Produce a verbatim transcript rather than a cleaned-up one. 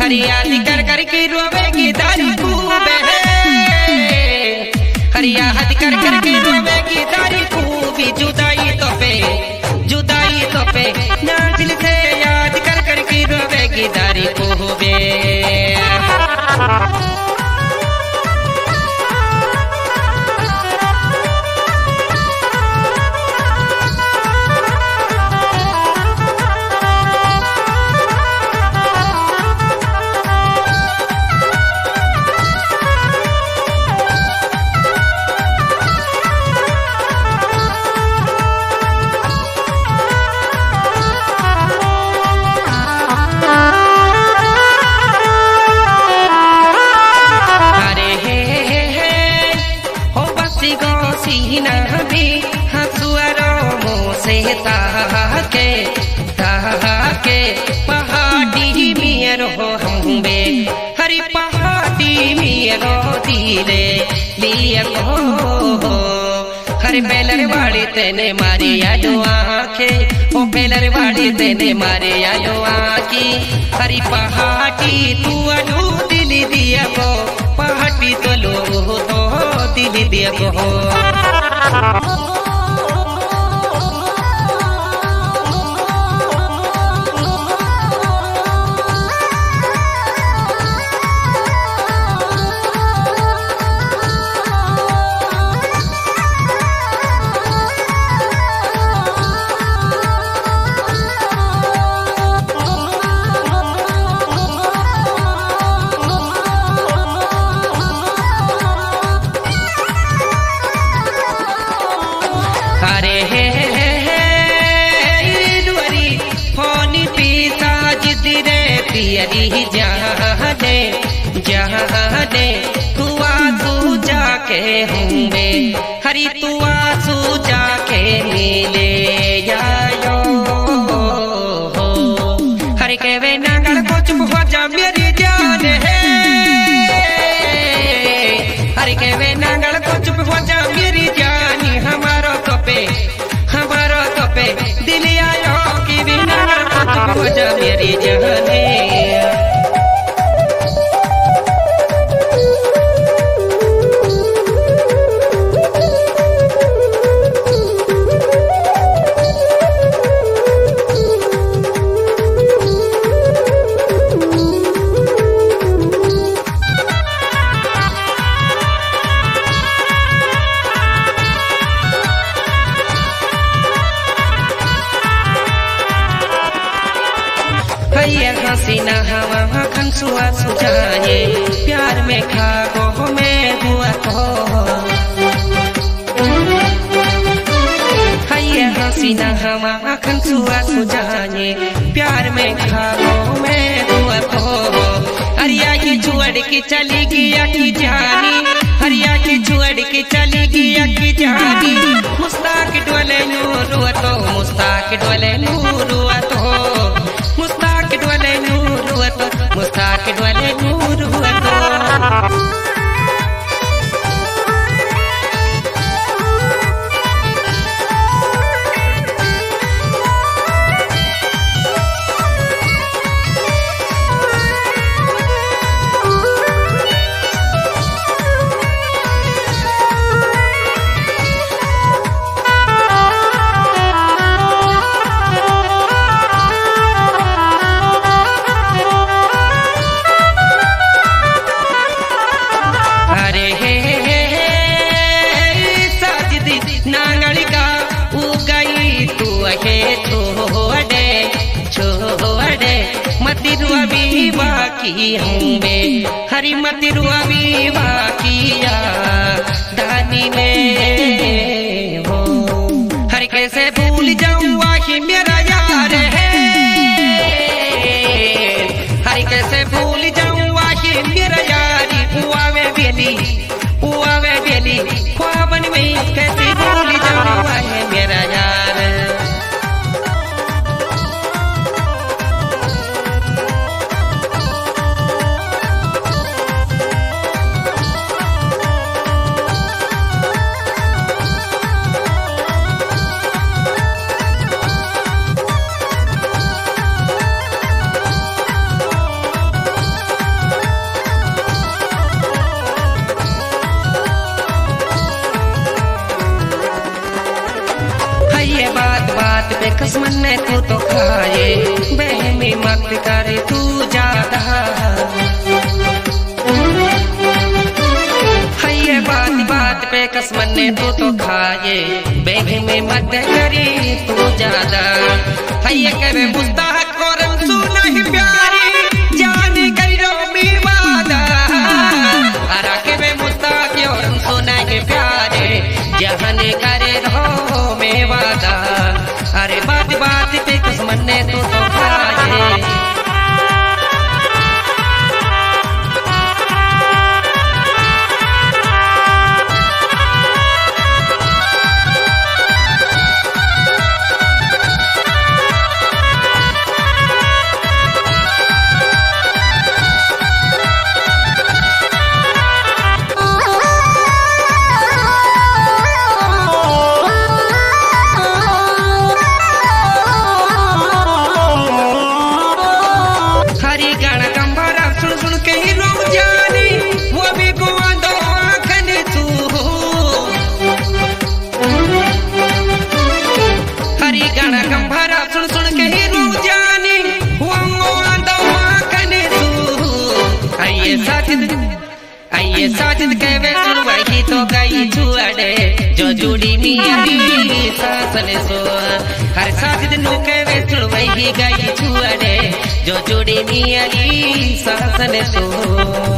हरी याद कर कर के रोवेगी दारी खूबे हरी याद कर कर के रोवेगी दारी खूबी जुदाई तो पे जुदाई तो पे ना दिल से याद कर कर के रोवेगी दारी खूबे ताके ताके पहाड़ी मेरो हम्बे हरी पहाड़ी मेरो दिले लिया को हरी बेलर वाड़ी तेने मारी आजो आँखे ओ बेलर वाड़ी तेने मारे आजो आँखी हरी पहाड़ी तू अनु दिल दिया को पहाड़ी तो लो तो दिल दिया को पियरी जाने जाने तुआ तू जाके होंगे हरी तुआ तू जाके मिले यायो हरी के वे नागल को चुप हो जा मेरी जान है हरी के वे नागल को चुप हो जा मेरी जानी हमारो तो पे हमारो तो पे दिल आयो कि भी नागल को चुप हो जा मेरी जान हसीना हवा खनसुआ सुझाए प्यार में खागो में हुआ को हैया हसीना हवा खनसुआ सुझाए प्यार में खागो में हुआ को हरिया की छुअड़ की चली गया की जानी हरिया की छुअड़ की चली गया की जानी मुस्ताक डोले नूर हुआ तो मुस्ताक डोले नूर हुआ तो मुस्ताक डोले नूर हुआ तो मुस्ताक डोले नूर हुआ तो बाकी हूँ हरी मतिरुआ भी बाकिया दानी में हो हर कैसे भूल जाऊँ आखिर मेरा यार है हर कैसे भूल जाऊँ आखिर मेरा यारी हुआ में बेली हुआ में बेली ख्वाबन में कैसे भूल जाऊँ आखिर मेरा यार दुश्मन ने तू तो खाए बेहमी मत करे तू ज्यादा है बात बात पे कसमन ने तू तो खाए बेहमी मत करे तू ज्यादा है करे मुस्ताहक और सुना ही प्यारी जाने करो मी वादा अरा के बे मुस्ताहक और सुना ही प्यारे जाने करे रहो में वादा अरे बात बात पे कसमन ने तू तो खाए आइए साजिद कहवे सुनवाई तो गई छुआड़े जो जुड़ी मियारी सासने सो हर साजिद नु कहवे सुनवाई गई छुआड़े जो जुड़ी मियारी सासने सो